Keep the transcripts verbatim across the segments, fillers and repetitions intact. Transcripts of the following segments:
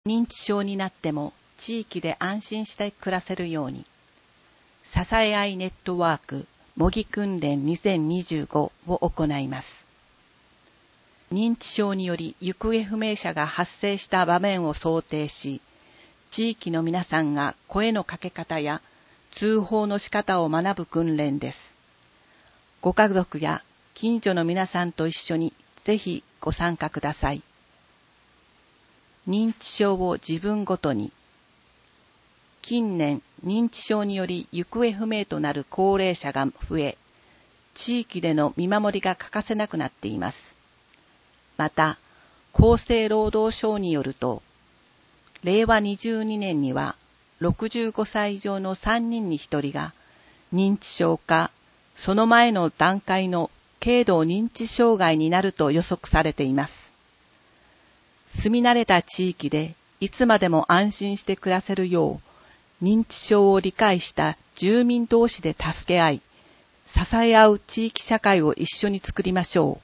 認知症になっても地域で安心して暮らせるように、支え合いネットワーク模擬訓練にせんにじゅうごを行います。認知症により行方不明者が発生した場面を想定し、地域の皆さんが声のかけ方や通報の仕方を学ぶ訓練です。ご家族や近所の皆さんと一緒にぜひご参加ください。認知症を自分ごとに。近年、認知症により行方不明となる高齢者が増え、地域での見守りが欠かせなくなっています。また、厚生労働省によると、れいわにじゅうにねんにはろくじゅうごさい以上のさんにんにひとりが認知症か、その前の段階の軽度認知障害になると予測されています。住み慣れた地域でいつまでも安心して暮らせるよう、認知症を理解した住民同士で助け合い、支え合う地域社会を一緒に作りましょう。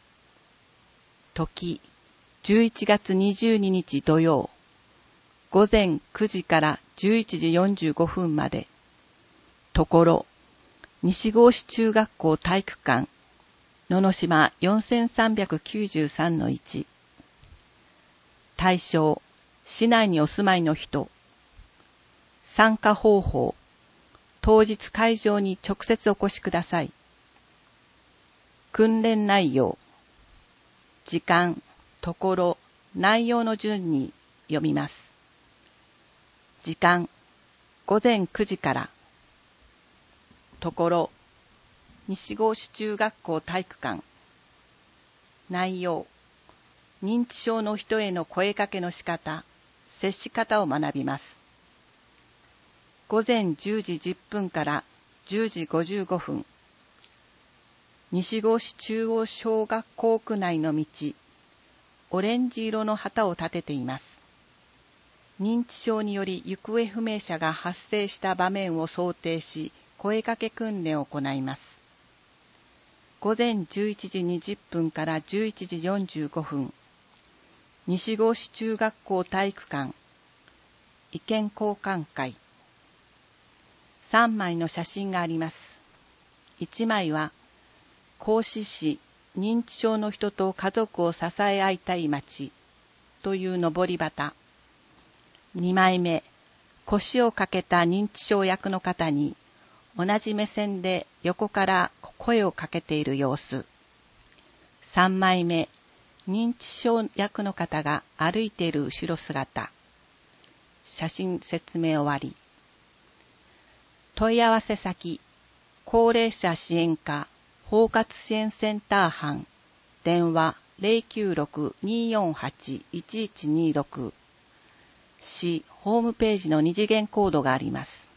時、じゅういちがつにじゅうににち土曜、ごぜんくじからじゅういちじよんじゅうごふんまで。ところ、西郷市中学校体育館、野々島 よんさんきゅうさんのいち。対象、市内にお住まいの人。参加方法、当日会場に直接お越しください。訓練内容、時間、ところ、内容の順に読みます。時間、ごぜんくじから。ところ、西郷市中学校体育館。内容、認知症の人への声かけの仕方、接し方を学びます。ごぜんじゅうじじゅっぷんからじゅうじごじゅうごふん。西郷市中央小学校区内の道、オレンジ色の旗を立てています。認知症により行方不明者が発生した場面を想定し、声かけ訓練を行います。ごぜんじゅういちじにじゅっぷんからじゅういちじよんじゅうごふん。西郷市中学校体育館、意見交換会。さんまいの写真があります。いちまいは、合志市認知症の人と家族を支え合いたい町というのぼり旗。にまいめ、腰をかけた認知症役の方に同じ目線で横から声をかけている様子。さんまいめ、認知症役の方が歩いている後ろ姿。写真説明終わり。問い合わせ先、高齢者支援課包括支援センター班、電話 ゼロきゅうろく にーよんはち いちいちにーろく。市ホームページの二次元コードがあります。